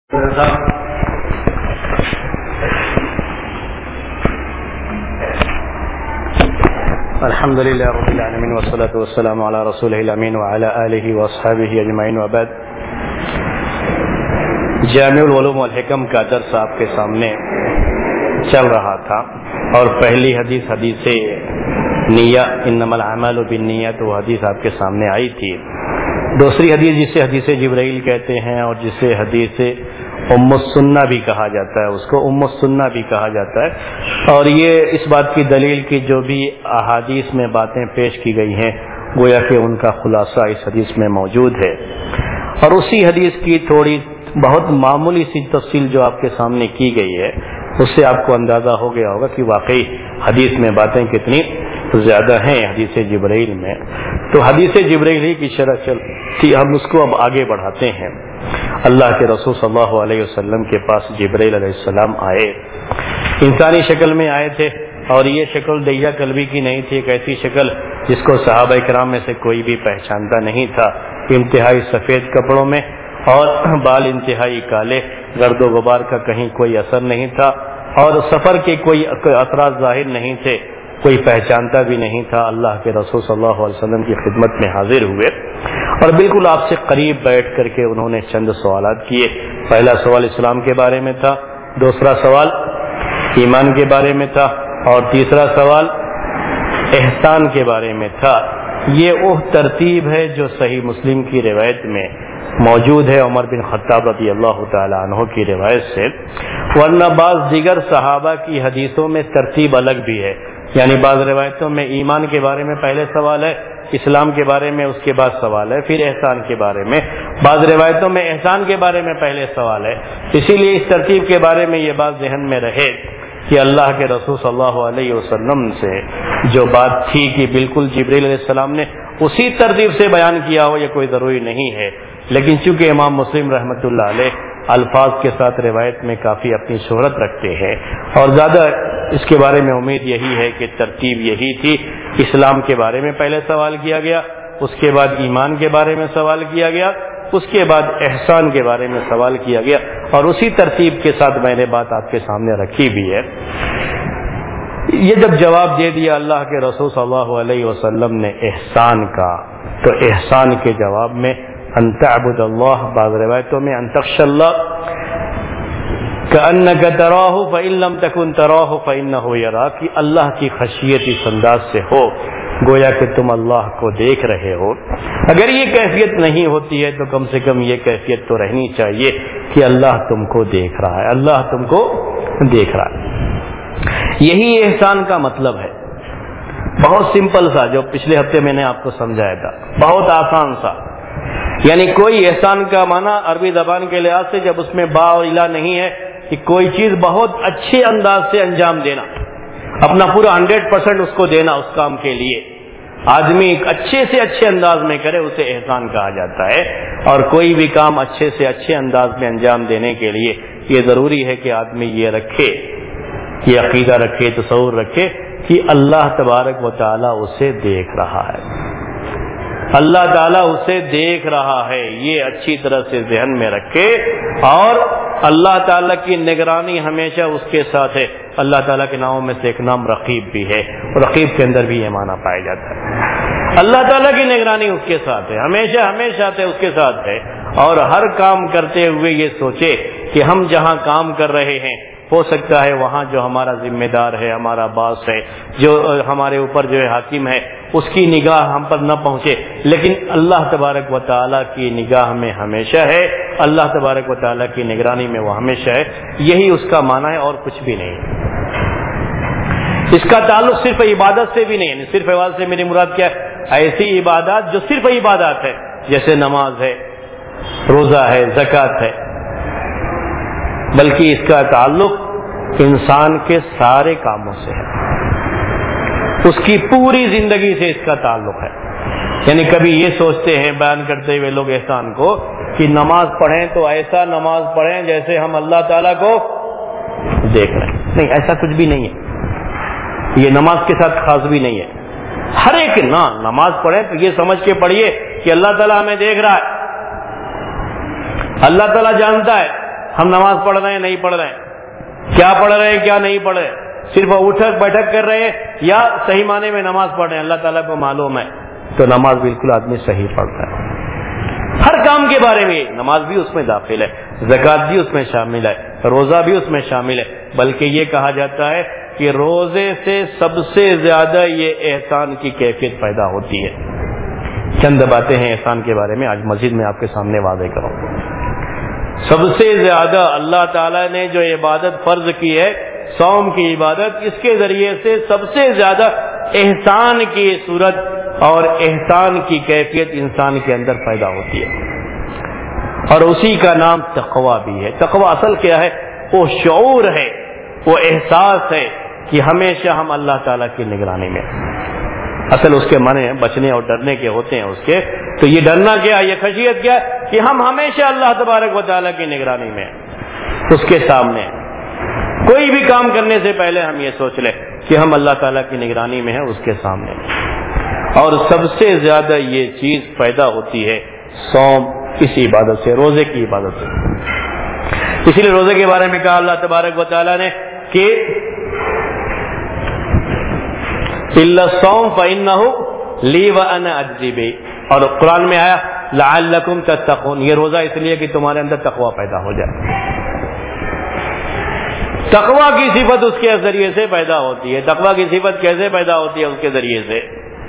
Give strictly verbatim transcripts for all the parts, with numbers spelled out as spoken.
الحمد لله رب العالمين والصلاة والسلام على رسوله الأمين وعلى آله وأصحابه أجمعين وبعد. جامع العلوم والحکم کا درس آپ کے سامنے چل رہا تھا اور پہلی حدیث حدیث نیہ انما الاعمال بالنیات وہ حدیث آپ کے سامنے آئی تھی. دوسری حدیث جسے حدیث جبرائیل کہتے ہیں اور جسے حدیث ام السنہ بھی کہا جاتا ہے، اس کو ام السنہ بھی کہا جاتا ہے، اور یہ اس بات کی دلیل کی جو بھی احادیث میں باتیں پیش کی گئی ہیں گویا کہ ان کا خلاصہ اس حدیث میں موجود ہے. اور اسی حدیث کی تھوڑی بہت معمولی سی تفصیل جو آپ کے سامنے کی گئی ہے اس سے آپ کو اندازہ ہو گیا ہوگا کہ واقعی حدیث میں باتیں کتنی زیادہ ہیں حدیث جبرائیل میں. تو حدیث جبرائیل ہی کی شرح چلتی ہم اس کو اب آگے بڑھاتے ہیں. اللہ کے رسول صلی اللہ علیہ وسلم کے پاس جبرائیل علیہ السلام آئے، انسانی شکل میں آئے تھے، اور یہ شکل دیا قلبی کی نہیں تھی، ایک ایسی شکل جس کو صحابہ کرام میں سے کوئی بھی پہچانتا نہیں تھا. انتہائی سفید کپڑوں میں اور بال انتہائی کالے، گرد و غبار کا کہیں کوئی اثر نہیں تھا، اور سفر کے کوئی اثرات ظاہر نہیں تھے، کوئی پہچانتا بھی نہیں تھا. اللہ کے رسول صلی اللہ علیہ وسلم کی خدمت میں حاضر ہوئے اور بالکل آپ سے قریب بیٹھ کر کے انہوں نے چند سوالات کیے. پہلا سوال اسلام کے بارے میں تھا، دوسرا سوال ایمان کے بارے میں تھا، اور تیسرا سوال احسان کے بارے میں تھا. یہ وہ ترتیب ہے جو صحیح مسلم کی روایت میں موجود ہے عمر بن خطاب رضی اللہ تعالی عنہ کی روایت سے، ورنہ بعض دیگر صحابہ کی حدیثوں میں ترتیب الگ بھی ہے. یعنی بعض روایتوں میں ایمان کے بارے میں پہلے سوال ہے، اسلام کے بارے میں اس کے بعد سوال ہے، پھر احسان کے بارے میں. بعض روایتوں میں احسان کے بارے میں پہلے سوال ہے. اسی لیے اس ترتیب کے بارے میں یہ بات ذہن میں رہے کہ اللہ کے رسول صلی اللہ علیہ وسلم سے جو بات تھی کہ بالکل جبرائیل علیہ السلام نے اسی ترتیب سے بیان کیا ہو یہ کوئی ضروری نہیں ہے. لیکن چونکہ امام مسلم رحمۃ اللہ علیہ الفاظ کے ساتھ روایت میں کافی اپنی شہرت رکھتے ہیں، اور زیادہ اس کے بارے میں امید یہی ہے کہ ترتیب یہی تھی. اسلام کے بارے میں پہلے سوال کیا گیا، اس کے بعد ایمان کے بارے میں سوال کیا گیا، اس کے بعد احسان کے بارے میں سوال کیا گیا، اور اسی ترتیب کے ساتھ میں نے بات آپ کے سامنے رکھی بھی ہے. یہ جب جواب دے دیا اللہ کے رسول صلی اللہ علیہ وسلم نے احسان کا، تو احسان کے جواب میں ان تعبد اللہ، بعض روایتوں میں ان تخشى اللہ کأنک تراہ فإن لم تکن تراہ فإنہ یراک، کہ اللہ کی خشیت اس انداز سے ہو گویا کہ تم اللہ کو دیکھ رہے ہو. اگر یہ کیفیت نہیں ہوتی ہے تو کم سے کم یہ کیفیت تو رہنی چاہیے کہ اللہ تم کو دیکھ رہا ہے، اللہ تم کو دیکھ رہا ہے. یہی احسان کا مطلب ہے، بہت سمپل سا، جو پچھلے ہفتے میں نے آپ کو سمجھایا تھا، بہت آسان سا. یعنی کوئی احسان کا معنی عربی زبان کے لحاظ سے جب اس میں با اور الا نہیں ہے کہ کوئی چیز بہت اچھے انداز سے انجام دینا، اپنا پورا ہنڈریڈ پرسینٹ اس کو دینا اس کام کے لیے. آدمی ایک اچھے سے اچھے انداز میں کرے اسے احسان کہا جاتا ہے. اور کوئی بھی کام اچھے سے اچھے انداز میں انجام دینے کے لیے یہ ضروری ہے کہ آدمی یہ رکھے، یہ عقیدہ رکھے، تصور رکھے کہ اللہ تبارک و تعالیٰ اسے دیکھ رہا ہے، اللہ تعالیٰ اسے دیکھ رہا ہے. یہ اچھی طرح سے ذہن میں رکھے، اور اللہ تعالیٰ کی نگرانی ہمیشہ اس کے ساتھ ہے. اللہ تعالیٰ کے ناموں میں سے ایک نام رقیب بھی ہے، اور رقیب کے اندر بھی یہ معنی پایا جاتا ہے. اللہ تعالیٰ کی نگرانی اس کے ساتھ ہے، ہمیشہ ہمیشہ سے اس کے ساتھ ہے. اور ہر کام کرتے ہوئے یہ سوچے کہ ہم جہاں کام کر رہے ہیں ہو سکتا ہے وہاں جو ہمارا ذمہ دار ہے، ہمارا باس ہے، جو ہمارے اوپر جو ہے حاکم ہے، اس کی نگاہ ہم پر نہ پہنچے، لیکن اللہ تبارک و تعالیٰ کی نگاہ میں ہمیشہ ہے، اللہ تبارک و تعالیٰ کی نگرانی میں وہ ہمیشہ ہے. یہی اس کا معنی ہے اور کچھ بھی نہیں. اس کا تعلق صرف عبادت سے بھی نہیں ہے. صرف عبادت سے میری مراد کیا ہے؟ ایسی عبادات جو صرف عبادات ہے، جیسے نماز ہے، روزہ ہے، زکوٰۃ ہے، بلکہ اس کا تعلق انسان کے سارے کاموں سے ہے، اس کی پوری زندگی سے اس کا تعلق ہے. یعنی کبھی یہ سوچتے ہیں بیان کرتے ہوئے لوگ احسان کو کہ نماز پڑھیں تو ایسا نماز پڑھیں جیسے ہم اللہ تعالیٰ کو دیکھ رہے ہیں. نہیں، ایسا کچھ بھی نہیں ہے. یہ نماز کے ساتھ خاص بھی نہیں ہے. ہر ایک نہ نماز پڑھیں تو یہ سمجھ کے پڑھیے کہ اللہ تعالیٰ ہمیں دیکھ رہا ہے، اللہ تعالیٰ جانتا ہے ہم نماز پڑھ رہے ہیں نہیں پڑھ رہے ہیں، کیا پڑھ رہے ہیں کیا نہیں پڑھ رہے، صرف اٹھک بیٹھک کر رہے ہیں یا صحیح معنی میں نماز پڑھ رہے ہیں، اللہ تعالیٰ کو معلوم ہے تو نماز بالکل آدمی صحیح پڑھتا ہے۔ ہر کام کے بارے میں نماز بھی اس میں داخل ہے، زکوٰۃ بھی اس میں شامل ہے، روزہ بھی اس میں شامل ہے، بلکہ یہ کہا جاتا ہے کہ روزے سے سب سے زیادہ یہ احسان کی کیفیت پیدا ہوتی ہے۔ چند باتیں ہیں احسان کے بارے میں، آج مسجد میں آپ کے سامنے واضح کروں۔ سب سے زیادہ اللہ تعالیٰ نے جو عبادت فرض کی ہے، صوم کی عبادت، اس کے ذریعے سے سب سے زیادہ احسان کی صورت اور احسان کی کیفیت انسان کے اندر پیدا ہوتی ہے، اور اسی کا نام تقویٰ بھی ہے۔ تقویٰ اصل کیا ہے؟ وہ شعور ہے، وہ احساس ہے کہ ہمیشہ ہم اللہ تعالیٰ کی نگرانی میں، اصل اس کے معنی بچنے اور ڈرنے کے ہوتے ہیں اس کے، تو یہ ڈرنا کیا، یہ خشیت کیا کہ ہم ہمیشہ اللہ تبارک و تعالیٰ کی نگرانی میں، اس کے سامنے کوئی بھی کام کرنے سے پہلے ہم یہ سوچ لیں کہ ہم اللہ تعالیٰ کی نگرانی میں ہیں، اس کے سامنے۔ اور سب سے زیادہ یہ چیز پیدا ہوتی ہے صوم اس عبادت سے، روزے کی عبادت سے۔ اسی لیے روزے کے بارے میں کہا اللہ تبارک و تعالیٰ نے کہ إِلَّا الصَّوْمَ فَإِنَّهُ لِي وَأَنَا أَجْزِي بِهِ، اور قرآن میں آیا لَعَلَّكُمْ تَتَّقُونَ، یہ روزہ اس لیے کہ تمہارے اندر تقویٰ پیدا ہو جائے۔ تقویٰ کی صفت اس کے ذریعے سے پیدا ہوتی ہے۔ تقویٰ کی صفت کیسے پیدا ہوتی ہے؟ اس کے ذریعے سے۔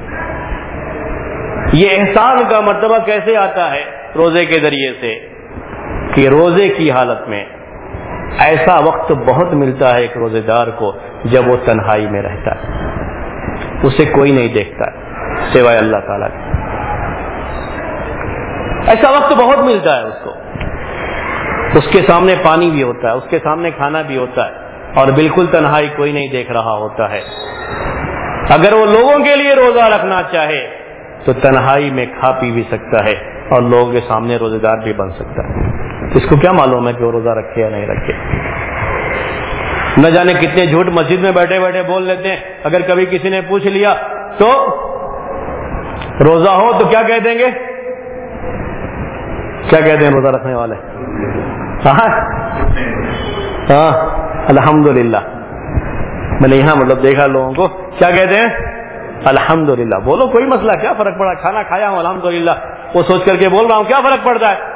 یہ احسان کا مرتبہ کیسے آتا ہے؟ روزے کے ذریعے سے، کہ روزے کی حالت میں ایسا وقت بہت ملتا ہے ایک روزے دار کو جب وہ تنہائی میں رہتا ہے، اسے کوئی نہیں دیکھتا ہے سوائے اللہ تعالیٰ کے، ایسا وقت بہت ملتا ہے اس کو، اس کے سامنے پانی بھی ہوتا ہے، اس کے سامنے کھانا بھی ہوتا ہے، اور بالکل تنہائی، کوئی نہیں دیکھ رہا ہوتا ہے۔ اگر وہ لوگوں کے لیے روزہ رکھنا چاہے تو تنہائی میں کھا پی بھی سکتا ہے اور لوگوں کے سامنے روزے دار بھی بن سکتا ہے۔ اس کو کیا معلوم ہے کہ وہ روزہ رکھے یا نہیں رکھے؟ نہ جانے کتنے جھوٹ مسجد میں بیٹھے بیٹھے بول لیتے ہیں۔ اگر کبھی کسی نے پوچھ لیا تو روزہ ہو تو کیا کہہ دیں گے؟ کیا کہتے ہیں روزہ رکھنے والے؟ ہاں الحمدللہ، میں نے یہاں مطلب دیکھا لوگوں کو کیا کہتے ہیں؟ الحمدللہ۔ بولو کوئی مسئلہ، کیا فرق پڑا، کھانا کھایا ہوں الحمدللہ، وہ سوچ کر کے بول رہا ہوں، کیا فرق پڑتا ہے؟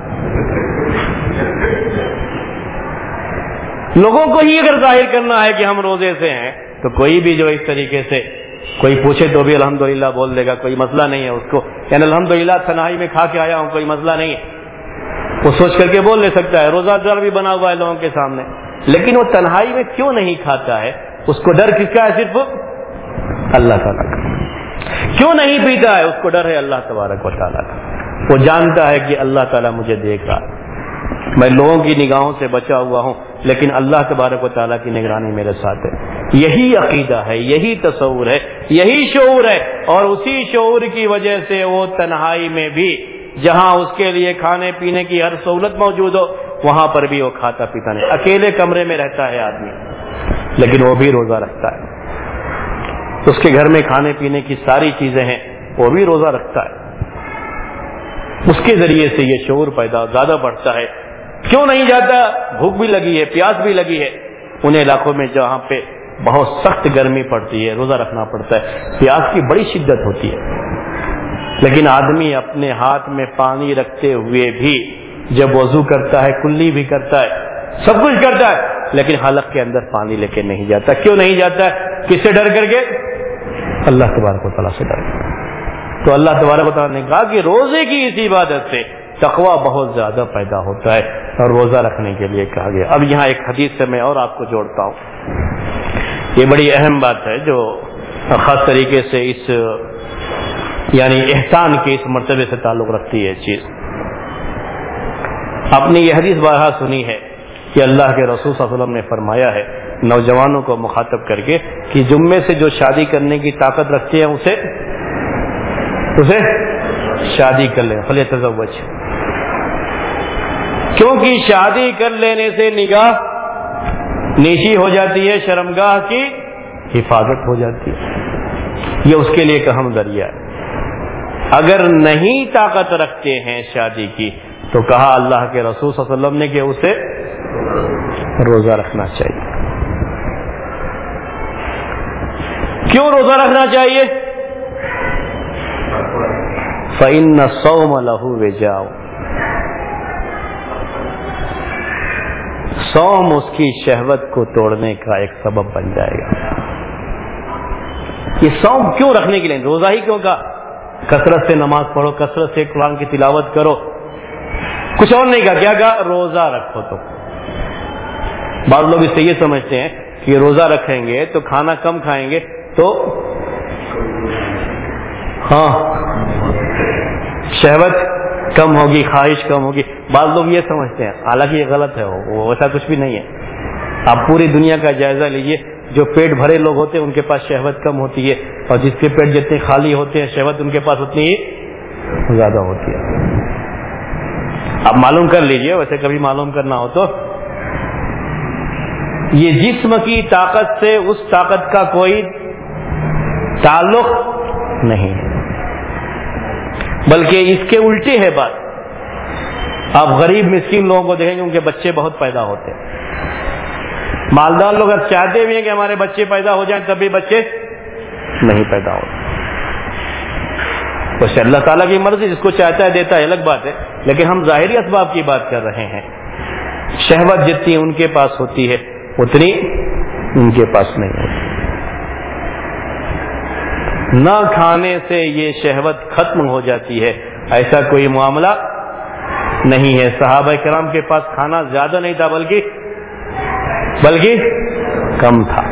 لوگوں کو ہی اگر ظاہر کرنا ہے کہ ہم روزے سے ہیں تو کوئی بھی جو اس طریقے سے کوئی پوچھے تو بھی الحمدللہ بول دے گا، کوئی مسئلہ نہیں ہے اس کو، یعنی الحمدللہ تنہائی میں کھا کے آیا ہوں، کوئی مسئلہ نہیں ہے، وہ سوچ کر کے بول لے سکتا ہے، روزہ دار بھی بنا ہوا ہے لوگوں کے سامنے۔ لیکن وہ تنہائی میں کیوں نہیں کھاتا ہے؟ اس کو ڈر کس کا ہے؟ صرف اللہ تعالیٰ کا۔ کیوں نہیں پیتا ہے؟ اس کو ڈر ہے اللہ تبارک و تعالیٰ کا۔ وہ جانتا ہے کہ اللہ تعالیٰ مجھے دیکھ رہا ہے، میں لوگوں کی نگاہوں سے بچا ہوا ہوں، لیکن اللہ تبارک و تعالیٰ کی نگرانی میرے ساتھ ہے۔ یہی عقیدہ ہے، یہی تصور ہے، یہی شعور ہے، اور اسی شعور کی وجہ سے وہ تنہائی میں بھی، جہاں اس کے لیے کھانے پینے کی ہر سہولت موجود ہو، وہاں پر بھی وہ کھاتا پیتا نہیں۔ اکیلے کمرے میں رہتا ہے آدمی لیکن وہ بھی روزہ رکھتا ہے، اس کے گھر میں کھانے پینے کی ساری چیزیں ہیں، وہ بھی روزہ رکھتا ہے۔ اس کے ذریعے سے یہ شعور پیدا زیادہ بڑھتا ہے۔ کیوں نہیں جاتا؟ بھوک بھی لگی ہے، پیاس بھی لگی ہے، ان علاقوں میں جہاں پہ بہت سخت گرمی پڑتی ہے، روزہ رکھنا پڑتا ہے، پیاس کی بڑی شدت ہوتی ہے، لیکن آدمی اپنے ہاتھ میں پانی رکھتے ہوئے بھی جب وضو کرتا ہے، کلی بھی کرتا ہے، سب کچھ کرتا ہے، لیکن حلق کے اندر پانی لے کے نہیں جاتا۔ کیوں نہیں جاتا ہے؟ کس سے ڈر کر کے؟ اللہ تبارک و تعالیٰ سے ڈر کر۔ تو اللہ تبارک و تعالیٰ نے کہا کہ روزے کی اس عبادت سے تقویٰ بہت زیادہ پیدا ہوتا ہے، اور روزہ رکھنے کے لیے کہا گیا۔ اب یہاں ایک حدیث سے میں اور آپ کو جوڑتا ہوں، یہ بڑی اہم بات ہے جو خاص طریقے سے اس یعنی احسان کے اس مرتبے سے تعلق رکھتی ہے چیز۔ آپ نے یہ حدیث بارہا سنی ہے کہ اللہ کے رسول صلی اللہ علیہ وسلم نے فرمایا ہے نوجوانوں کو مخاطب کر کے کہ جمعے سے جو شادی کرنے کی طاقت رکھتے ہیں اسے اسے شادی کر لیں، فلیتزوج، کیونکہ شادی کر لینے سے نگاہ نیشی ہو جاتی ہے، شرمگاہ کی حفاظت ہو جاتی ہے، یہ اس کے لیے ایک اہم ذریعہ ہے۔ اگر نہیں طاقت رکھتے ہیں شادی کی تو کہا اللہ کے رسول صلی اللہ علیہ وسلم نے کہ اسے روزہ رکھنا چاہیے. کیوں روزہ رکھنا چاہیے؟ فَإِنَّ الصَّوْمَ لَهُ وِجَاءٌ، صوم اس کی شہوت کو توڑنے کا ایک سبب بن جائے گا. یہ صوم کیوں رکھنے کے لیے؟ روزہ ہی کیوں کا؟ کثرت سے نماز پڑھو، کثرت سے قرآن کی تلاوت کرو، کچھ اور نہیں کہا. کیا کہا؟ روزہ رکھو. تو بعض لوگ اس سے یہ سمجھتے ہیں کہ روزہ رکھیں گے تو کھانا کم کھائیں گے تو ہاں شہوت کم ہوگی، خواہش کم ہوگی. بعض لوگ یہ سمجھتے ہیں، حالانکہ یہ غلط ہے. وہ ایسا کچھ بھی نہیں ہے. آپ پوری دنیا کا جائزہ لیجئے، جو پیٹ بھرے لوگ ہوتے ہیں ان کے پاس شہوت کم ہوتی ہے، اور جس کے پیٹ جتنے خالی ہوتے ہیں شہوت ان کے پاس اتنی ہی زیادہ ہوتی ہے. آپ معلوم کر لیجئے، ویسے کبھی معلوم کرنا ہو تو. یہ جسم کی طاقت سے اس طاقت کا کوئی تعلق نہیں ہے، بلکہ اس کے الٹے ہے بات. آپ غریب مسکین لوگوں کو دیکھیں گے ان کے بچے بہت پیدا ہوتے ہیں. مالدار لوگ اگر چاہتے بھی ہیں کہ ہمارے بچے پیدا ہو جائیں تب بھی بچے نہیں پیدا ہوتے. ویسے اللہ تعالیٰ کی مرضی، جس کو چاہتا ہے دیتا ہے، الگ بات ہے. لیکن ہم ظاہری اسباب کی بات کر رہے ہیں. شہوت جتنی ان کے پاس ہوتی ہے اتنی ان کے پاس نہیں ہوتی. نہ کھانے سے یہ شہوت ختم ہو جاتی ہے، ایسا کوئی معاملہ نہیں ہے. صحابہ کرام کے پاس کھانا زیادہ نہیں تھا، بلکہ بلکہ کم تھا.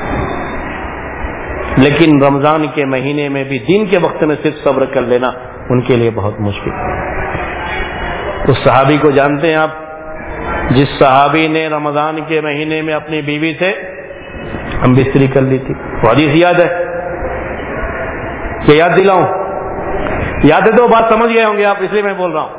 لیکن رمضان کے مہینے میں بھی دن کے وقت میں صرف صبر کر لینا ان کے لیے بہت مشکل. اس صحابی کو جانتے ہیں آپ، جس صحابی نے رمضان کے مہینے میں اپنی بیوی سے ہم بستری کر لی تھی. وہ حدیث یاد ہے کہ یاد دلاؤں؟ یاد ہے تو بات سمجھ گئے ہوں گے آپ، اس لیے میں بول رہا ہوں.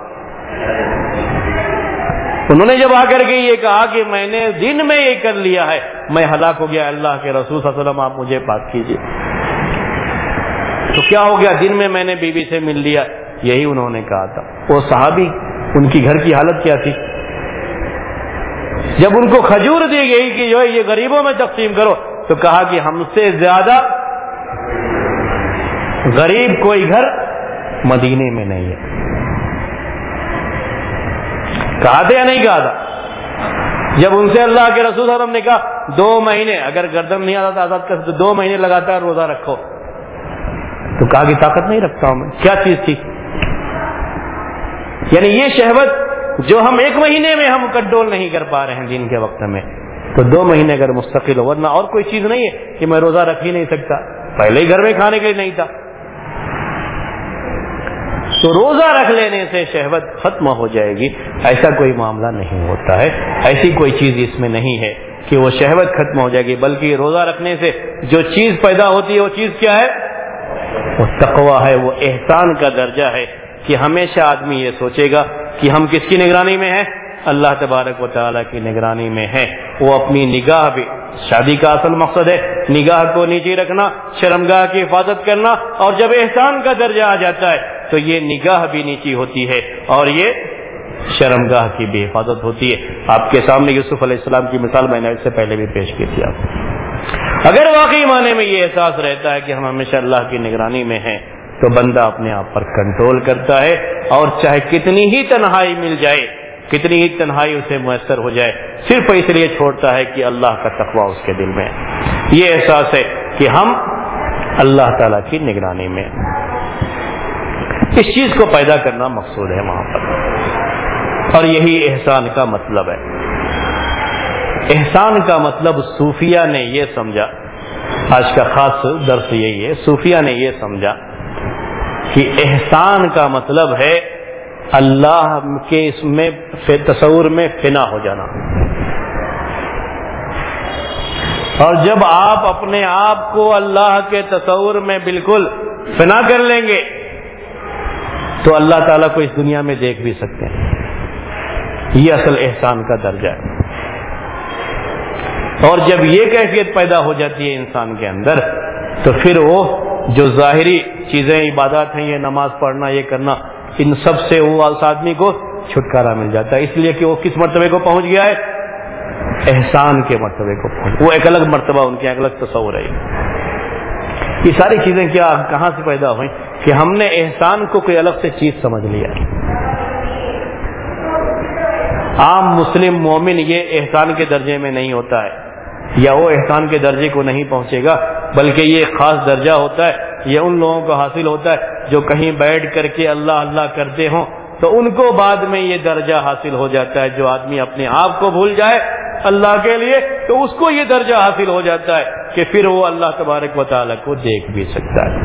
انہوں نے جب آ کر کے یہ کہا کہ میں نے دن میں یہ کر لیا ہے، میں ہلاک ہو گیا، اللہ کے رسول صلی اللہ علیہ وسلم آپ مجھے پاک کیجیے. تو کیا ہو گیا؟ دن میں میں نے بیوی سے مل لیا. یہی انہوں نے کہا تھا. وہ صحابی، ان کی گھر کی حالت کیا تھی؟ جب ان کو کھجور دی گئی کہ جو ہے یہ غریبوں میں تقسیم کرو، تو کہا کہ ہم سے زیادہ غریب کوئی گھر مدینے میں نہیں ہے. کہا تھا یا نہیں کہا تھا؟ جب ان سے اللہ کے رسول صلی اللہ علیہ وسلم نے کہا دو مہینے اگر گردن نہیں آتا آزاد کر تو دو مہینے لگاتار روزہ رکھو، تو کہا کہ طاقت نہیں رکھتا ہوں میں. کیا چیز تھی؟ یعنی یہ شہوت جو ہم ایک مہینے میں ہم کنٹرول نہیں کر پا رہے ہیں دن کے وقت میں، تو دو مہینے اگر مستقل ہو. ورنہ اور کوئی چیز نہیں ہے کہ میں روزہ رکھ ہی نہیں سکتا، پہلے ہی گھر میں کھانے کے لیے نہیں تھا. تو روزہ رکھ لینے سے شہوت ختم ہو جائے گی، ایسا کوئی معاملہ نہیں ہوتا ہے. ایسی کوئی چیز اس میں نہیں ہے کہ وہ شہوت ختم ہو جائے گی، بلکہ روزہ رکھنے سے جو چیز پیدا ہوتی ہے وہ چیز کیا ہے؟ وہ تقویٰ ہے، وہ احسان کا درجہ ہے. کہ ہمیشہ آدمی یہ سوچے گا کہ ہم کس کی نگرانی میں ہیں؟ اللہ تبارک و تعالیٰ کی نگرانی میں ہیں. وہ اپنی نگاہ بھی، شادی کا اصل مقصد ہے نگاہ کو نیچے رکھنا، شرمگاہ کی حفاظت کرنا، اور جب احسان کا درجہ آ جاتا ہے تو یہ نگاہ بھی نیچی ہوتی ہے اور یہ شرمگاہ کی بھی حفاظت ہوتی ہے. آپ کے سامنے یوسف علیہ السلام کی مثال میں نے اس سے پہلے بھی پیش کی تھی. آپ اگر واقعی معنی میں یہ احساس رہتا ہے کہ ہم ہمیشہ اللہ کی نگرانی میں ہیں، تو بندہ اپنے آپ پر کنٹرول کرتا ہے، اور چاہے کتنی ہی تنہائی مل جائے، کتنی ہی تنہائی اسے میسر ہو جائے، صرف اس لیے چھوڑتا ہے کہ اللہ کا تقویٰ اس کے دل میں ہے. یہ احساس ہے کہ ہم اللہ تعالیٰ کی نگرانی میں. اس چیز کو پیدا کرنا مقصود ہے وہاں پر، اور یہی احسان کا مطلب ہے. احسان کا مطلب صوفیہ نے یہ سمجھا، آج کا خاص درس یہی ہے، صوفیہ نے یہ سمجھا کہ احسان کا مطلب ہے اللہ کے اس میں تصور میں فنا ہو جانا. اور جب آپ اپنے آپ کو اللہ کے تصور میں بالکل فنا کر لیں گے تو اللہ تعالیٰ کو اس دنیا میں دیکھ بھی سکتے ہیں. یہ اصل احسان کا درجہ ہے. اور جب یہ کیفیت پیدا ہو جاتی ہے انسان کے اندر، تو پھر وہ جو ظاہری چیزیں عبادات ہیں، یہ نماز پڑھنا، یہ کرنا، ان سب سے وہ اس آدمی کو چھٹکارا مل جاتا ہے. اس لیے کہ وہ کس مرتبے کو پہنچ گیا ہے؟ احسان کے مرتبے کو پہنچ، وہ ایک الگ مرتبہ ان کے ایک الگ تصور ہے۔ یہ ساری چیزیں کیا کہاں سے پیدا ہوئی کہ ہم نے احسان کو کوئی الگ سے چیز سمجھ لیا۔ عام مسلم مومن یہ احسان کے درجے میں نہیں ہوتا ہے، یا وہ احسان کے درجے کو نہیں پہنچے گا، بلکہ یہ خاص درجہ ہوتا ہے، یہ ان لوگوں کو حاصل ہوتا ہے جو کہیں بیٹھ کر کے اللہ اللہ کرتے ہوں تو ان کو بعد میں یہ درجہ حاصل ہو جاتا ہے۔ جو آدمی اپنے آپ کو بھول جائے اللہ کے لیے تو اس کو یہ درجہ حاصل ہو جاتا ہے کہ پھر وہ اللہ تبارک و تعالیٰ کو دیکھ بھی سکتا ہے۔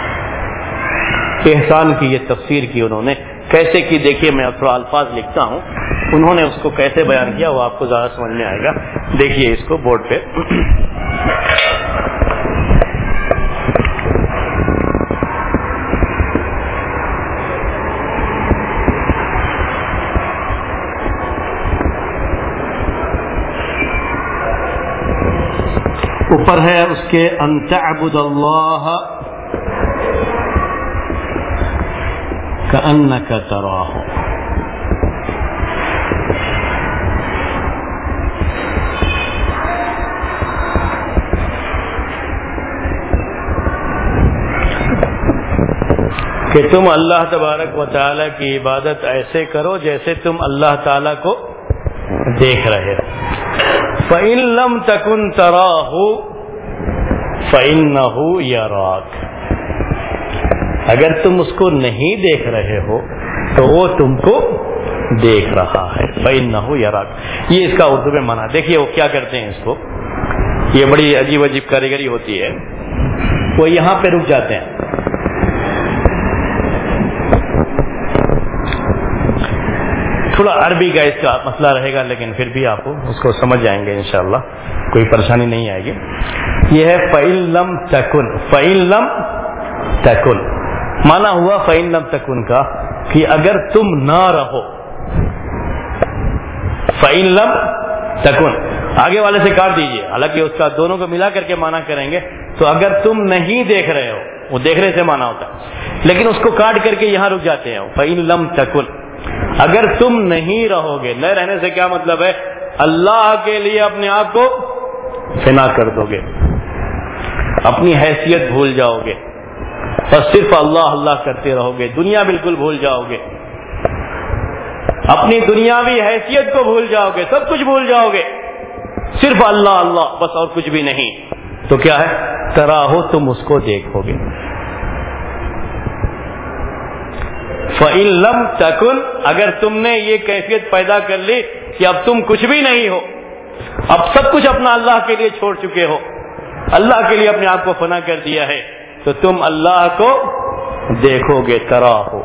احسان کی یہ تفسیر کی انہوں نے کیسے کی، دیکھیے میں تھوڑا الفاظ لکھتا ہوں، انہوں نے اس کو کیسے بیان کیا وہ آپ کو زیادہ سمجھ میں آئے گا۔ دیکھیے اس کو بورڈ پہ، اوپر ہے اس کے ان تعبد اللہ کأنک تراہ، کہ تم اللہ تبارک و تعالیٰ کی عبادت ایسے کرو جیسے تم اللہ تعالیٰ کو دیکھ رہے ہو۔ فَإِن لَمْ تَكُنْ تَرَاهُ فَإِنَّهُ يَرَاكَ، اگر تم اس کو نہیں دیکھ رہے ہو تو وہ تم کو دیکھ رہا ہے۔ فَإِنَّهُ يَرَاكَ، یہ اس کا اردو میں معنی۔ دیکھیے وہ کیا کرتے ہیں، اس کو یہ بڑی عجیب عجیب کاریگری ہوتی ہے، وہ یہاں پہ رک جاتے ہیں۔ تھوڑا عربی کا اس کا مسئلہ رہے گا لیکن پھر بھی آپ اس کو سمجھ جائیں گے انشاءاللہ، کوئی پریشانی نہیں آئے گی۔ یہ ہے فَإِن لَمْ تَكُنْ، فَإِن لَمْ تَكُنْ مانا ہوا فَإِن لَمْ تَكُنْ کا کہ اگر تم نہ رہو، فَإِن لَمْ تَكُنْ آگے والے سے کاٹ دیجئے، حالانکہ اس کا دونوں کو ملا کر کے مانا کریں گے تو اگر تم نہیں دیکھ رہے ہو، وہ دیکھنے سے مانا ہوتا ہے، لیکن اس کو کاٹ کر کے یہاں رک جاتے ہیں۔ فَإِن لَمْ تَكُنْ، اگر تم نہیں رہو گے، نہ رہنے سے کیا مطلب ہے؟ اللہ کے لیے اپنے آپ کو فنا کر دو گے، اپنی حیثیت بھول جاؤ گے اور صرف اللہ اللہ کرتے رہو گے، دنیا بالکل بھول جاؤ گے، اپنی دنیاوی حیثیت کو بھول جاؤ گے، سب کچھ بھول جاؤ گے، صرف اللہ اللہ بس اور کچھ بھی نہیں، تو کیا ہے؟ تراہو، تم اس کو دیکھو گے۔ فَإِن لَمْ تَكُنْ، اگر تم نے یہ کیفیت پیدا کر لی کہ اب تم کچھ بھی نہیں ہو، اب سب کچھ اپنا اللہ کے لیے چھوڑ چکے ہو، اللہ کے لیے اپنے آپ کو فنا کر دیا ہے، تو تم اللہ کو دیکھو گے، تراہو۔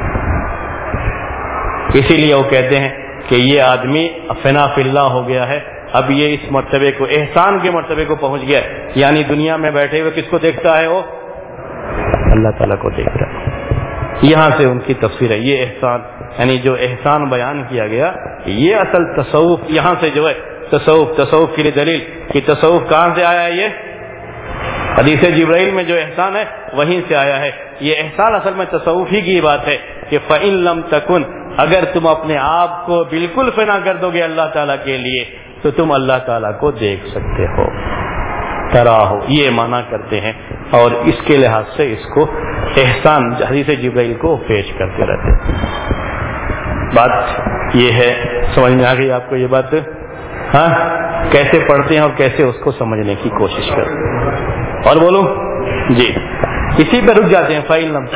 اسی لیے وہ کہتے ہیں کہ یہ آدمی فنا فی اللہ ہو گیا ہے، اب یہ اس مرتبے کو، احسان کے مرتبے کو پہنچ گیا ہے، یعنی دنیا میں بیٹھے ہوئے کس کو دیکھتا ہے؟ وہ اللہ تعالیٰ کو دیکھ رہا ہے۔ یہاں سے ان کی تفسیر ہے یہ احسان، یعنی جو احسان بیان کیا گیا یہ اصل تصوف، یہاں سے جو ہے تصوف، تصوف کے لیے دلیل کہ تصوف کہاں سے آیا ہے؟ یہ حدیث جبرائیل میں جو احسان ہے وہیں سے آیا ہے۔ یہ احسان اصل میں تصوف ہی کی بات ہے کہ فَإِن لَمْ تَكُنْ، اگر تم اپنے آپ کو بالکل فنا کر دو گے اللہ تعالیٰ کے لیے تو تم اللہ تعالیٰ کو دیکھ سکتے ہو، تراہو، یہ معنی کرتے ہیں، اور اس کے لحاظ سے اس کو احسان حدیث جبرائیل کو پیش کرتے رہتے ہیں۔ بات یہ ہے، سمجھ میں آ گئی آپ کو یہ بات؟ ہاں، کیسے پڑھتے ہیں اور کیسے اس کو سمجھنے کی کوشش کرتے ہیں۔ اور بولو جی، اسی پہ رک جاتے ہیں۔ فَإِن لَمْ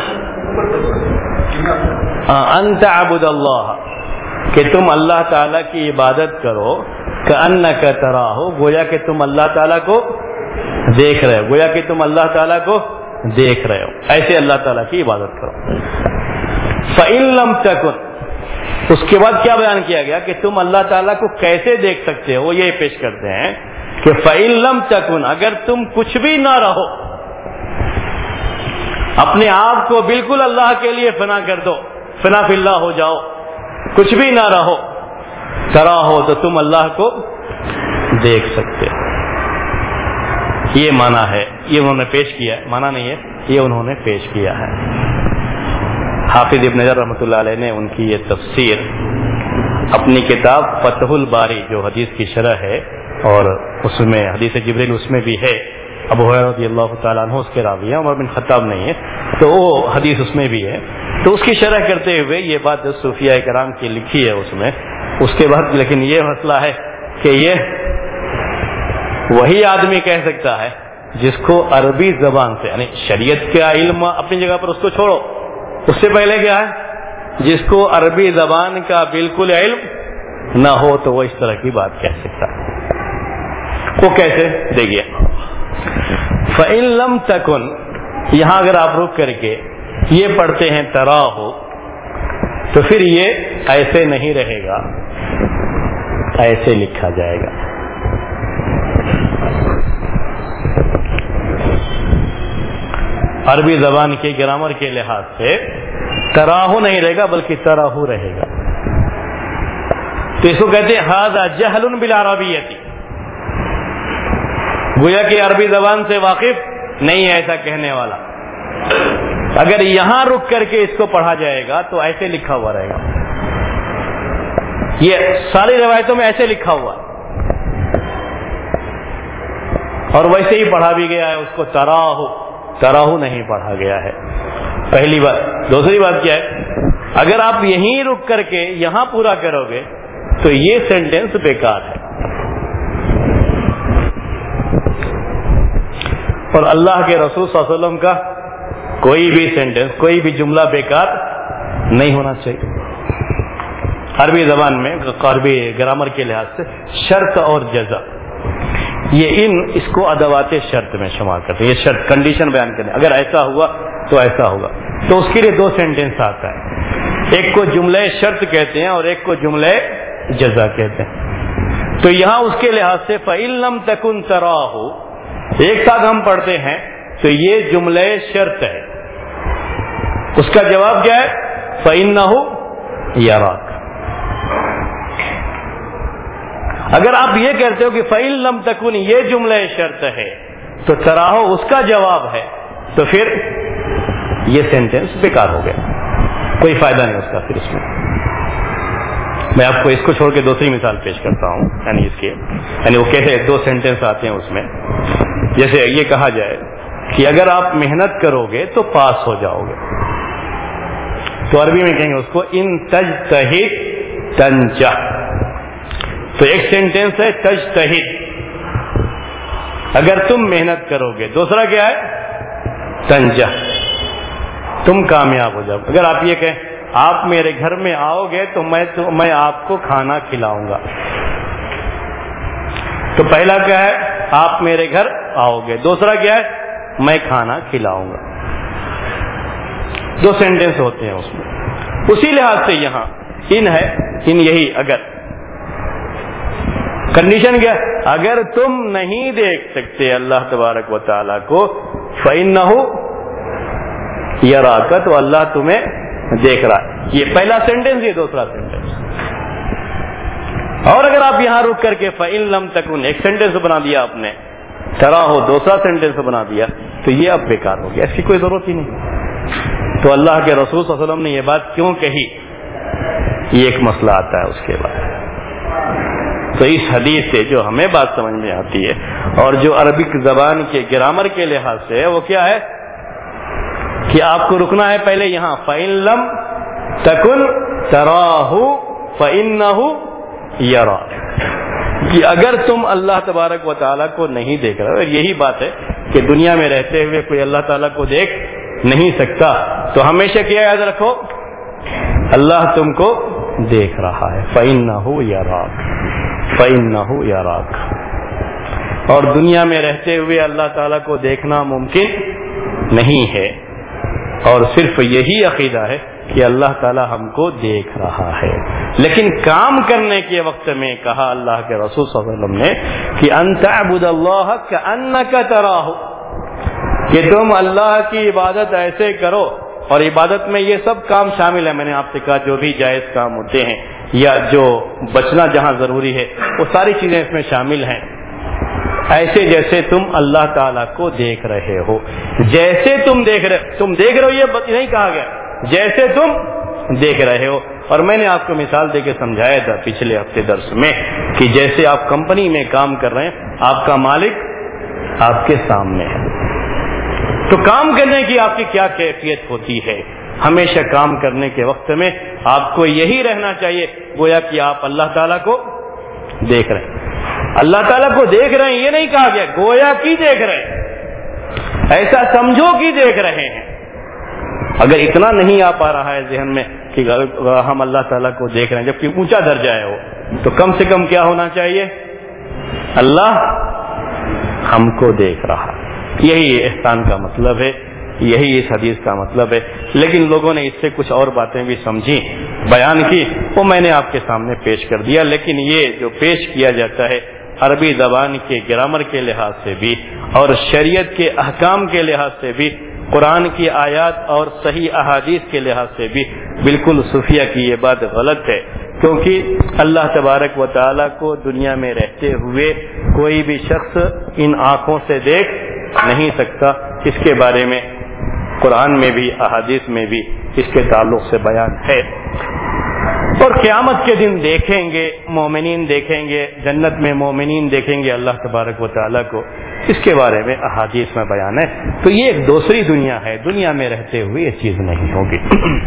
أَن تَعْبُدَ اللَّهَ، کہ تم اللہ تعالیٰ کی عبادت کرو، کأنک تراہ، گویا کہ تم اللہ تعالیٰ کو دیکھ رہے ہو، گویا کہ تم اللہ تعالیٰ کو دیکھ رہے ہو، ایسے اللہ تعالیٰ کی عبادت کرو۔ فَإِن لَمْ تَكُنْ، اس کے بعد کیا بیان کیا گیا کہ تم اللہ تعالیٰ کو کیسے دیکھ سکتے ہو؟ وہ یہ پیش کرتے ہیں کہ فَإِن لَمْ تَكُنْ، اگر تم کچھ بھی نہ رہو، اپنے آپ کو بالکل اللہ کے لیے فنا کر دو، فنا فی اللہ ہو جاؤ، کچھ بھی نہ رہو، تراہو، تو تم اللہ کو دیکھ سکتے ہو۔ یہ معنی ہے، یہ انہوں نے پیش کیا ہے، معنی نہیں ہے، یہ انہوں نے پیش کیا ہے۔ حافظ ابن حجر رحمۃ اللہ علیہ نے ان کی یہ تفسیر اپنی کتاب فتح الباری جو حدیث کی شرح ہے اور اس میں حدیث جبریل اس میں بھی ہے، ابو ہریرہ رضی اللہ تعالیٰ عنہ اس کے راوی ہیں، عمر بن خطاب نہیں ہے، تو وہ حدیث اس میں بھی ہے، تو اس کی شرح کرتے ہوئے یہ بات صوفیاء کرام کی لکھی ہے اس میں. اس کے بعد لیکن یہ مسئلہ ہے کہ یہ وہی آدمی کہہ سکتا ہے جس کو عربی زبان سے، یعنی شریعت کا علم اپنی جگہ پر اس کو چھوڑو، اس سے پہلے کیا ہے، جس کو عربی زبان کا بالکل علم نہ ہو تو وہ اس طرح کی بات کہہ سکتا ہے. وہ کیسے؟ دیکھیے، فَإِن لَمْ تَكُنْ، یہاں اگر آپ رک کر کے یہ پڑھتے ہیں تراہ، تو پھر یہ ایسے نہیں رہے گا، ایسے لکھا جائے گا. عربی زبان کے گرامر کے لحاظ سے تراہو نہیں رہے گا بلکہ تراہو رہے گا. تو اس کو کہتے ہیں ھذا جہل بالعربیۃ، گویا کہ عربی زبان سے واقف نہیں ہے ایسا کہنے والا. اگر یہاں رک کر کے اس کو پڑھا جائے گا تو ایسے لکھا ہوا رہے گا. یہ ساری روایتوں میں ایسے لکھا ہوا اور ویسے ہی پڑھا بھی گیا ہے، اس کو تراہو تراہو نہیں پڑھا گیا ہے. پہلی بات. دوسری بات کیا ہے، اگر آپ یہیں رک کر کے یہاں پورا کرو گے تو یہ سینٹینس بیکار ہے. اور اللہ کے رسول صلی اللہ علیہ وسلم کا کوئی بھی سینٹینس، کوئی بھی جملہ بیکار نہیں ہونا چاہیے. عربی زبان میں عربی گرامر کے لحاظ سے شرط اور جزا، یہ ان اس کو ادوات شرط میں شمار کرتے ہیں. یہ شرط کنڈیشن بیان کرنے، اگر ایسا ہوا تو ایسا ہوگا. تو اس کے لیے دو سینٹینس آتا ہے، ایک کو جملہ شرط کہتے ہیں اور ایک کو جملہ جزا کہتے ہیں. تو یہاں اس کے لحاظ سے فَإِن لَمْ تَكُنْ تَرَاهُ ایک ساتھ ہم پڑھتے ہیں تو یہ جملہ شرط ہے. اس کا جواب کیا ہے؟ فَإِنَّهُ يَرَاكَ. اگر آپ یہ کہتے ہو کہ فَإِن لَمْ تَكُنْ یہ جملہ شرط ہے تو تراہو اس کا جواب ہے، تو پھر یہ سینٹینس بیکار ہو گیا، کوئی فائدہ نہیں اس کا. پھر اس میں میں آپ کو اس کو چھوڑ کے دوسری مثال پیش کرتا ہوں، یعنی اس کے یعنی وہ کیسے دو سینٹینس آتے ہیں اس میں. جیسے یہ کہا جائے کہ اگر آپ محنت کرو گے تو پاس ہو جاؤ گے، تو عربی میں کہیں گے اس کو ان تجتہد تنجح. تو ایک سینٹینس ہے تجتہد، اگر تم محنت کرو گے. دوسرا کیا ہے؟ تنجح، تم کامیاب ہو جاؤ. اگر آپ یہ کہیں آپ میرے گھر میں آؤ گے تو میں تو میں آپ کو کھانا کھلاؤں گا. تو پہلا کیا ہے؟ آپ میرے گھر آؤ گے. دوسرا کیا ہے؟ میں کھانا کھلاؤں گا. دو سینٹینس ہوتے ہیں اس میں. اسی لحاظ سے یہاں ان ہے، ان یہی اگر کنڈیشن کیا، اگر تم نہیں دیکھ سکتے اللہ تبارک و تعالیٰ کو فَإِنَّهُ يَرَاكَ، تو اللہ تمہیں دیکھ رہا ہے. یہ پہلا سینٹینس، یہ دوسرا سینٹینس. اور اگر آپ یہاں رک کر کے فَإِن لَمْ تَكُنْ ایک سینٹینس بنا دیا آپ نے، تراہو دوسرا سینٹینس بنا دیا، تو یہ اب بیکار ہو گیا، اس کی کوئی ضرورت ہی نہیں. تو اللہ کے رسول صلی اللہ علیہ وسلم نے یہ بات کیوں کہی، یہ ایک مسئلہ آتا ہے اس کے بعد. تو اس حدیث سے جو ہمیں بات سمجھ میں آتی ہے اور جو عربک زبان کے گرامر کے لحاظ سے ہے، وہ کیا ہے کہ آپ کو رکنا ہے پہلے یہاں فَإِن لَمْ تَكُنْ تَرَاهُ فَإِنَّهُ يَرَاكَ، کہ اگر تم اللہ تبارک و تعالیٰ کو نہیں دیکھ رہے. اور یہی بات ہے کہ دنیا میں رہتے ہوئے کوئی اللہ تعالیٰ کو دیکھ نہیں سکتا، تو ہمیشہ کیا یاد رکھو، اللہ تم کو دیکھ رہا ہے. فَإِنَّهُ يَرَاكَ فَإِنَّهُ يَرَاكَ. اور دنیا میں رہتے ہوئے اللہ تعالیٰ کو دیکھنا ممکن نہیں ہے، اور صرف یہی عقیدہ ہے کہ اللہ تعالیٰ ہم کو دیکھ رہا ہے. لیکن کام کرنے کے وقت میں کہا اللہ کے رسول صلی اللہ علیہ وسلم نے کہ ان تعبد اللہ کأنک تراہ، کہ تم اللہ کی عبادت ایسے کرو. اور عبادت میں یہ سب کام شامل ہے، میں نے آپ سے کہا جو بھی جائز کام ہوتے ہیں یا جو بچنا جہاں ضروری ہے وہ ساری چیزیں اس میں شامل ہیں. ایسے جیسے تم اللہ تعالیٰ کو دیکھ رہے ہو، جیسے تم دیکھ رہے تم دیکھ رہے ہو، یہ نہیں کہا گیا جیسے تم دیکھ رہے ہو. اور میں نے آپ کو مثال دے کے سمجھایا تھا پچھلے ہفتے درس میں کہ جیسے آپ کمپنی میں کام کر رہے ہیں، آپ کا مالک آپ کے سامنے ہے، تو کام کرنے کی آپ کی کیا کیفیت ہوتی ہے؟ ہمیشہ کام کرنے کے وقت میں آپ کو یہی رہنا چاہیے گویا کہ آپ اللہ تعالیٰ کو دیکھ رہے ہیں، اللہ تعالیٰ کو دیکھ رہے ہیں، یہ نہیں کہا گیا گویا کی دیکھ رہے ہیں، ایسا سمجھو کہ دیکھ رہے ہیں۔ اگر اتنا نہیں آ پا رہا ہے ذہن میں کہ ہم اللہ تعالیٰ کو دیکھ رہے ہیں جبکہ اونچا درجہ ہے وہ، تو کم سے کم کیا ہونا چاہیے؟ اللہ ہم کو دیکھ رہا۔ یہی احسان کا مطلب ہے، یہی اس حدیث کا مطلب ہے۔ لیکن لوگوں نے اس سے کچھ اور باتیں بھی سمجھی، بیان کی، وہ میں نے آپ کے سامنے پیش کر دیا۔ لیکن یہ جو پیش کیا جاتا ہے عربی زبان کے گرامر کے لحاظ سے بھی اور شریعت کے احکام کے لحاظ سے بھی، قرآن کی آیات اور صحیح احادیث کے لحاظ سے بھی بالکل صوفیہ کی یہ بات غلط ہے، کیونکہ اللہ تبارک و تعالیٰ کو دنیا میں رہتے ہوئے کوئی بھی شخص ان آنکھوں سے دیکھ نہیں سکتا۔ اس کے بارے میں قرآن میں بھی احادیث میں بھی اس کے تعلق سے بیان ہے، اور قیامت کے دن دیکھیں گے، مومنین دیکھیں گے، جنت میں مومنین دیکھیں گے اللہ تبارک و تعالیٰ کو، اس کے بارے میں احادیث میں بیان ہے۔ تو یہ ایک دوسری دنیا ہے، دنیا میں رہتے ہوئے یہ چیز نہیں ہوگی۔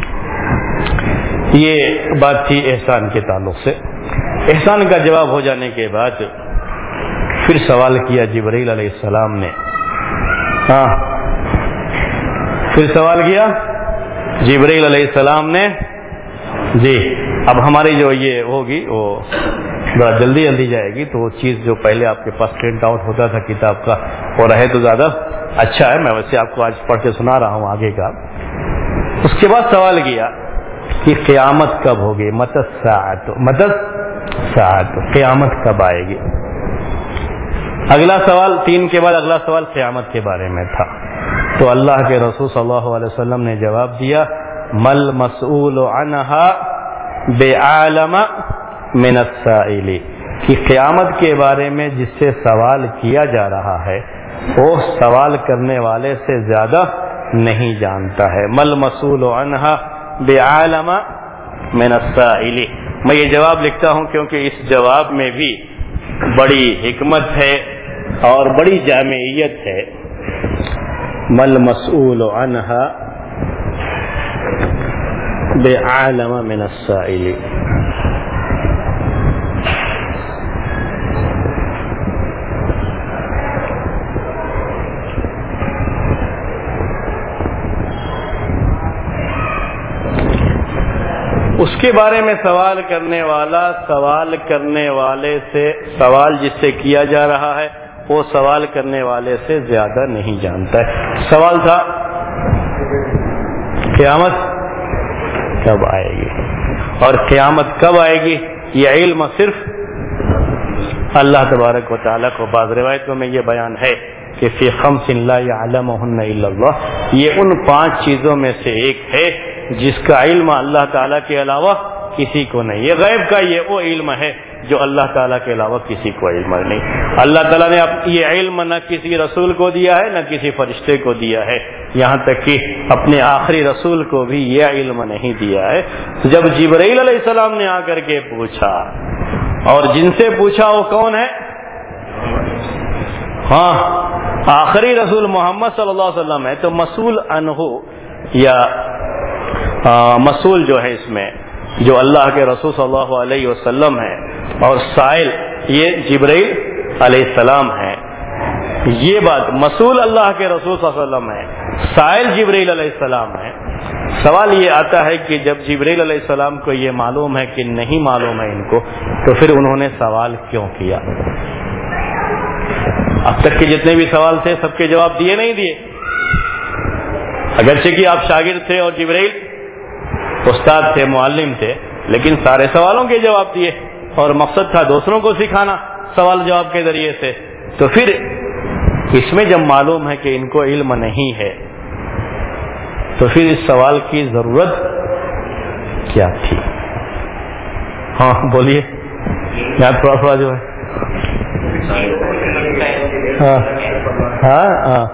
یہ بات تھی احسان کے تعلق سے۔ احسان کا جواب ہو جانے کے بعد پھر سوال کیا جبرائیل علیہ السلام نے، ہاں پھر سوال کیا جبرائیل علیہ السلام نے، جی اب ہماری جو یہ ہوگی وہ ذرا جلدی جلدی جائے گی، تو وہ چیز جو پہلے آپ کے پاس پرنٹ آؤٹ ہوتا تھا کتاب کا وہ رہے تو زیادہ اچھا ہے، میں ویسے آپ کو آج پڑھ کے سنا رہا ہوں آگے کا۔ اس کے بعد سوال کیا کہ قیامت کب ہوگی، متی الساعۃ، متی الساعۃ، قیامت کب آئے گی۔ اگلا سوال، تین کے بعد اگلا سوال قیامت کے بارے میں تھا، تو اللہ کے رسول صلی اللہ علیہ وسلم نے جواب دیا، مل مسئول عنہا بعالم من السائل، کہ قیامت کے بارے میں جس سے سوال کیا جا رہا ہے وہ سوال کرنے والے سے زیادہ نہیں جانتا ہے۔ مل مسئول عنہا بعالم من السائل، میں یہ جواب لکھتا ہوں کیونکہ اس جواب میں بھی بڑی حکمت ہے اور بڑی جامعیت ہے۔ مل مسئول عنہا بعالم من السائل، اس کے بارے میں سوال کرنے والا سوال کرنے والے سے، سوال جس سے کیا جا رہا ہے وہ سوال کرنے والے سے زیادہ نہیں جانتا ہے۔ سوال تھا قیامت کب آئے گی، اور قیامت کب آئے گی یہ علم صرف اللہ تبارک و تعالیٰ کو۔ بعض روایتوں میں یہ بیان ہے کہ فی خمس لا یعلمہن الا اللہ، یہ ان پانچ چیزوں میں سے ایک ہے جس کا علم اللہ تعالیٰ کے علاوہ کسی کو نہیں۔ یہ غیب کا یہ وہ علم ہے جو اللہ تعالیٰ کے علاوہ کسی کو علم نہیں۔ اللہ تعالیٰ نے یہ علم نہ کسی رسول کو دیا ہے نہ کسی فرشتے کو دیا ہے، یہاں تک کہ اپنے آخری رسول کو بھی یہ علم نہیں دیا ہے۔ جب جبرائیل علیہ السلام نے آ کر کے پوچھا، اور جن سے پوچھا وہ کون ہے؟ ہاں آخری رسول محمد صلی اللہ علیہ وسلم ہے، تو مسئول عنہ یا مسئول جو ہے اس میں جو اللہ کے رسول صلی اللہ علیہ وسلم ہے، اور سائل یہ جبرائیل علیہ السلام ہے۔ یہ بات مسئول اللہ کے رسول صلی اللہ علیہ وسلم ہے، سائل جبرائیل علیہ السلام ہے۔ سوال یہ آتا ہے کہ جب جبرائیل علیہ السلام کو یہ معلوم ہے کہ نہیں معلوم ہے ان کو، تو پھر انہوں نے سوال کیوں کیا؟ اب تک کے جتنے بھی سوال تھے سب کے جواب دیے نہیں دیے، اگرچہ کہ آپ شاگرد تھے اور جبرائیل استاد تھے، معلم تھے، لیکن سارے سوالوں کے جواب دیے، اور مقصد تھا دوسروں کو سکھانا سوال جواب کے ذریعے سے۔ تو پھر اس میں جب معلوم ہے کہ ان کو علم نہیں ہے تو پھر اس سوال کی ضرورت کیا تھی؟ ہاں بولیے، یہاں تھوڑا تھوڑا جو ہے ہاں ہاں ہاں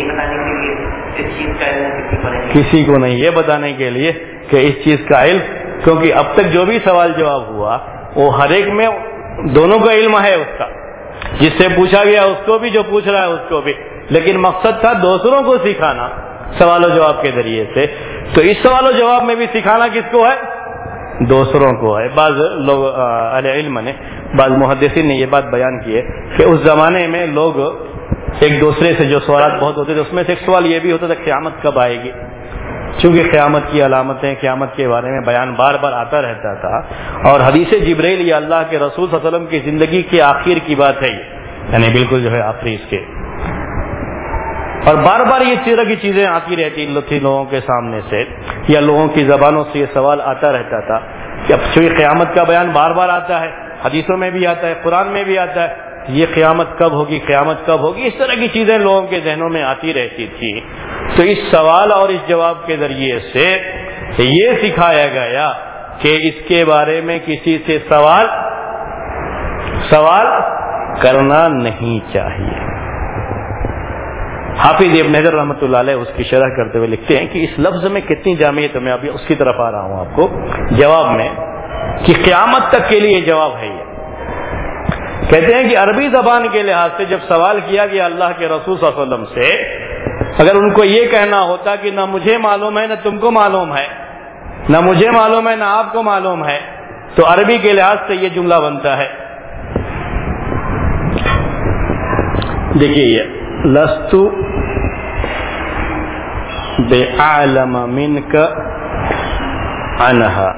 کسی کو نہیں، یہ بتانے کے لیے کہ اس چیز کا علم کیونکہ اب تک جو بھی سوال جواب ہوا وہ ہر ایک میں دونوں کا علم ہے اس کا، جس سے پوچھا گیا اس کو بھی، جو پوچھ رہا ہے اس کو بھی، لیکن مقصد تھا دوسروں کو سکھانا سوال و جواب کے ذریعے سے. تو اس سوال و جواب میں بھی سکھانا کس کو ہے؟ دوسروں کو ہے. بعض لوگ اہل علم نے، بعض محدثین نے یہ بات بیان کی ہے کہ اس زمانے میں لوگ ایک دوسرے سے جو سوالات بہت ہوتے تھے، اس میں سے ایک سوال یہ بھی ہوتا تھا قیامت کب آئے گی، چونکہ قیامت کی علامتیں، قیامت کے بارے میں بیان بار بار آتا رہتا تھا، اور حدیث جبرائیل یہ اللہ کے رسول صلی اللہ علیہ وسلم کی زندگی کے آخر کی بات ہے، یعنی بالکل جو ہے آخری اس کے، اور بار بار یہ طرح کی چیزیں آتی رہتی تھی لوگوں کے سامنے سے، یا لوگوں کی زبانوں سے یہ سوال آتا رہتا تھا کہ اب چونکہ قیامت کا بیان بار بار آتا ہے، حدیثوں میں بھی آتا ہے، قرآن میں بھی آتا ہے، یہ قیامت کب ہوگی، قیامت کب ہوگی، اس طرح کی چیزیں لوگوں کے ذہنوں میں آتی رہتی تھی. تو اس سوال اور اس جواب کے ذریعے سے یہ سکھایا گیا کہ اس کے بارے میں کسی سے سوال سوال کرنا نہیں چاہیے. حافظ ابن حجر رحمۃ اللہ علیہ اس کی شرح کرتے ہوئے لکھتے ہیں کہ اس لفظ میں کتنی جامعیت ہے، میں ابھی اس کی طرف آ رہا ہوں آپ کو جواب میں، کہ قیامت تک کے لیے جواب ہے. یہ کہتے ہیں کہ عربی زبان کے لحاظ سے جب سوال کیا گیا اللہ کے رسول صلی اللہ علیہ وسلم سے، اگر ان کو یہ کہنا ہوتا کہ نہ مجھے معلوم ہے نہ تم کو معلوم ہے، نہ مجھے معلوم ہے نہ آپ کو معلوم ہے، تو عربی کے لحاظ سے یہ جملہ بنتا ہے. دیکھیے یہ لست بعالم منک عنہا،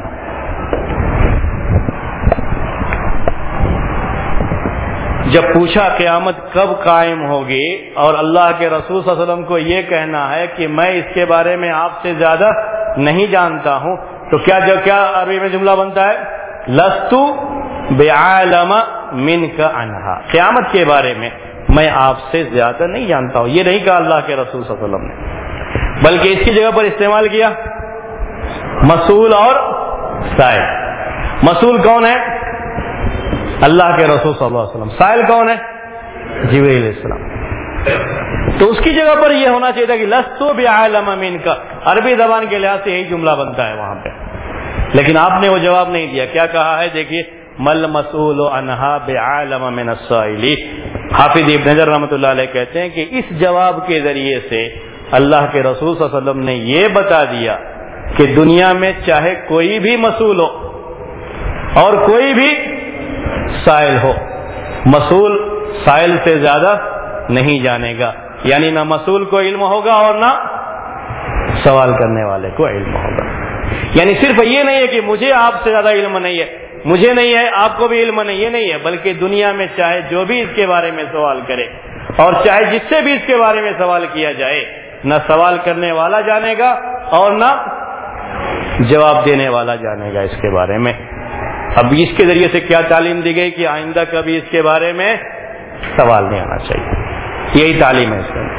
جب پوچھا قیامت کب قائم ہوگی اور اللہ کے رسول صلی اللہ علیہ وسلم کو یہ کہنا ہے کہ میں اس کے بارے میں آپ سے زیادہ نہیں جانتا ہوں، تو کیا جو کیا عربی میں جملہ بنتا ہے؟ لست بعالم منک عنہا، قیامت کے بارے میں میں آپ سے زیادہ نہیں جانتا ہوں. یہ نہیں کہا اللہ کے رسول صلی اللہ علیہ وسلم نے، بلکہ اس کی جگہ پر استعمال کیا مسئول اور سائل. مسئول کون ہے؟ اللہ کے رسول صلی اللہ علیہ وسلم. سائل کون ہے؟ جبرائیل علیہ السلام. تو اس کی جگہ پر یہ ہونا چاہیے تھا کہ لست بعالم منک، عربی زبان کے لحاظ سے یہی جملہ بنتا ہے وہاں پہ، لیکن آپ نے وہ جواب نہیں دیا. کیا کہا ہے؟ دیکھیے مل مسئول عنہا بعالم من السائل. حافظ ابن حجر رحمۃ اللہ علیہ کہتے ہیں کہ اس جواب کے ذریعے سے اللہ کے رسول صلی اللہ علیہ وسلم نے یہ بتا دیا کہ دنیا میں چاہے کوئی بھی مسئول ہو اور کوئی بھی سائل ہو، مسئول سائل سے زیادہ نہیں جانے گا، یعنی نہ مسئول کو علم ہوگا اور نہ سوال کرنے والے کو علم ہوگا. یعنی صرف یہ نہیں ہے کہ مجھے آپ سے زیادہ علم نہیں ہے، مجھے نہیں ہے آپ کو بھی علم نہیں، یہ نہیں ہے، بلکہ دنیا میں چاہے جو بھی اس کے بارے میں سوال کرے اور چاہے جس سے بھی اس کے بارے میں سوال کیا جائے، نہ سوال کرنے والا جانے گا اور نہ جواب دینے والا جانے گا اس کے بارے میں. اب اس کے ذریعے سے کیا تعلیم دی گئی کہ آئندہ کبھی اس کے بارے میں سوال نہیں آنا چاہیے. یہی تعلیم ہے اس میں.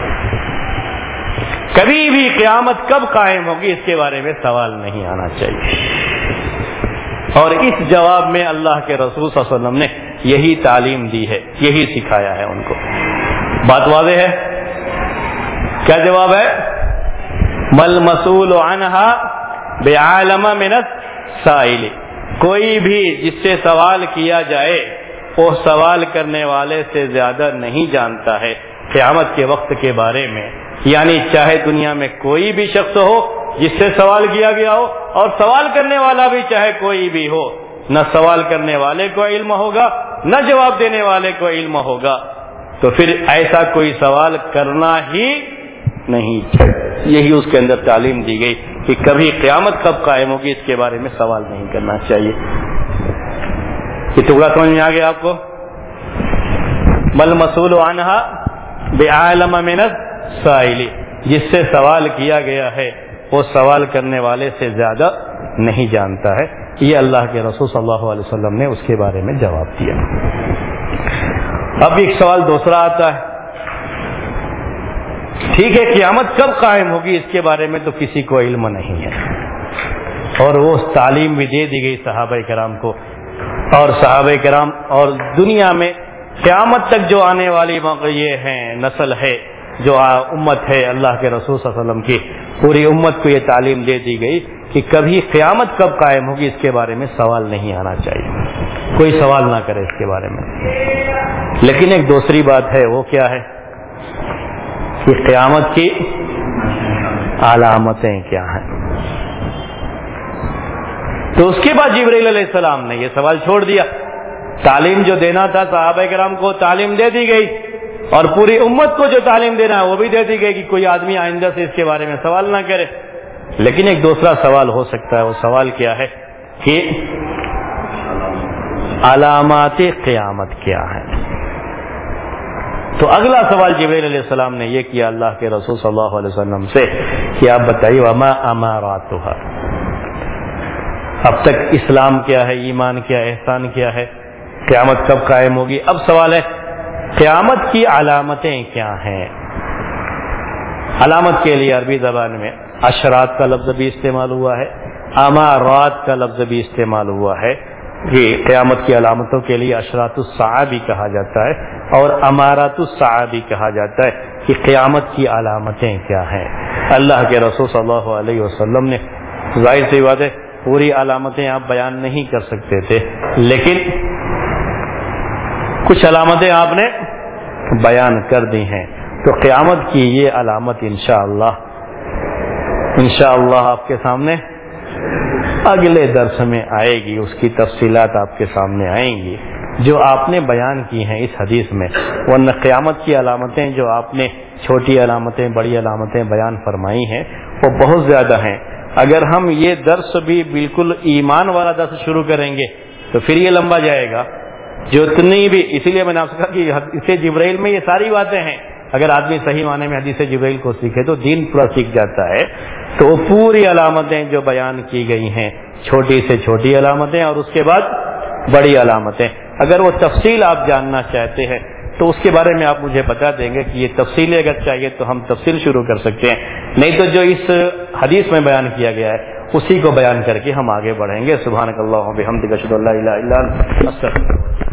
کبھی بھی قیامت کب قائم ہوگی اس کے بارے میں سوال نہیں آنا چاہیے. اور اس جواب میں اللہ کے رسول صلی اللہ علیہ وسلم نے یہی تعلیم دی ہے، یہی سکھایا ہے ان کو. بات واضح ہے؟ کیا جواب ہے؟ مل مسئول عنہا بعالم من السائل، کوئی بھی جس سے سوال کیا جائے وہ سوال کرنے والے سے زیادہ نہیں جانتا ہے قیامت کے وقت کے بارے میں. یعنی چاہے دنیا میں کوئی بھی شخص ہو جس سے سوال کیا گیا ہو، اور سوال کرنے والا بھی چاہے کوئی بھی ہو، نہ سوال کرنے والے کو علم ہوگا نہ جواب دینے والے کو علم ہوگا، تو پھر ایسا کوئی سوال کرنا ہی نہیں چاہیے. یہی اس کے اندر تعلیم دی گئی کہ کبھی قیامت کب قائم ہوگی اس کے بارے میں سوال نہیں کرنا چاہیے. یہ ٹکڑا سمجھ میں آ گیا آپ کو؟ مل مسئول عنہا بعالم من السائل، جس سے سوال کیا گیا ہے وہ سوال کرنے والے سے زیادہ نہیں جانتا ہے. یہ اللہ کے رسول صلی اللہ علیہ وسلم نے اس کے بارے میں جواب دیا. اب ایک سوال دوسرا آتا ہے، ٹھیک ہے قیامت کب قائم ہوگی اس کے بارے میں تو کسی کو علم نہیں ہے، اور وہ تعلیم بھی دے دی گئی صحابہ کرام کو، اور صحابہ کرام اور دنیا میں قیامت تک جو آنے والی یہ ہیں نسل ہے جو امت ہے اللہ کے رسول صلی اللہ علیہ وسلم کی، پوری امت کو یہ تعلیم دے دی گئی کہ کبھی قیامت کب قائم ہوگی اس کے بارے میں سوال نہیں آنا چاہیے، کوئی سوال نہ کرے اس کے بارے میں۔ لیکن ایک دوسری بات ہے، وہ کیا ہے کہ قیامت کی علامتیں کیا ہیں۔ تو اس کے بعد جبرائیل علیہ السلام نے یہ سوال چھوڑ دیا، تعلیم جو دینا تھا صحابہ کرام کو تعلیم دے دی گئی، اور پوری امت کو جو تعلیم دینا ہے وہ بھی دے دی گئی کہ کوئی آدمی آئندہ سے اس کے بارے میں سوال نہ کرے۔ لیکن ایک دوسرا سوال ہو سکتا ہے، وہ سوال کیا ہے کہ علامات قیامت کیا ہیں۔ تو اگلا سوال جبرائیل علیہ السلام نے یہ کیا اللہ کے رسول صلی اللہ علیہ وسلم سے کہ آپ بتائیے وما اماراتها، اب تک اسلام کیا ہے، ایمان کیا ہے، احسان کیا ہے، قیامت کب قائم ہوگی۔ اب سوال ہے قیامت کی علامتیں کیا ہیں۔ علامت کے لیے عربی زبان میں اشرات کا لفظ بھی استعمال ہوا ہے، امارات کا لفظ بھی استعمال ہوا ہے کہ قیامت کی علامتوں کے لیے اشراط الساعہ بھی کہا جاتا ہے اور امارات الساعہ بھی کہا جاتا ہے کہ قیامت کی علامتیں کیا ہیں۔ اللہ کے رسول صلی اللہ علیہ وسلم نے ظاہر سی بات ہے پوری علامتیں آپ بیان نہیں کر سکتے تھے، لیکن کچھ علامتیں آپ نے بیان کر دی ہیں۔ تو قیامت کی یہ علامت انشاءاللہ انشاءاللہ آپ کے سامنے اگلے درس میں آئے گی، اس کی تفصیلات آپ کے سامنے آئیں گی جو آپ نے بیان کی ہیں اس حدیث میں۔ ورنہ قیامت کی علامتیں جو آپ نے چھوٹی علامتیں بڑی علامتیں بیان فرمائی ہیں وہ بہت زیادہ ہیں۔ اگر ہم یہ درس بھی بالکل ایمان والا درس شروع کریں گے تو پھر یہ لمبا جائے گا، جو اتنی بھی، اسی لیے میں نے آپ سے کہا کہ اسے جبرائیل میں یہ ساری باتیں ہیں۔ اگر آدمی صحیح معنی میں حدیث جبرائیل کو سیکھے تو دین پورا سیکھ جاتا ہے۔ تو وہ پوری علامتیں جو بیان کی گئی ہیں، چھوٹی سے چھوٹی علامتیں اور اس کے بعد بڑی علامتیں، اگر وہ تفصیل آپ جاننا چاہتے ہیں تو اس کے بارے میں آپ مجھے بتا دیں گے کہ یہ تفصیل اگر چاہیے تو ہم تفصیل شروع کر سکتے ہیں، نہیں تو جو اس حدیث میں بیان کیا گیا ہے اسی کو بیان کر کے ہم آگے بڑھیں گے۔ سبحانک اللہم و بحمدک اشہد ان لا الہ الا انت استغفرک۔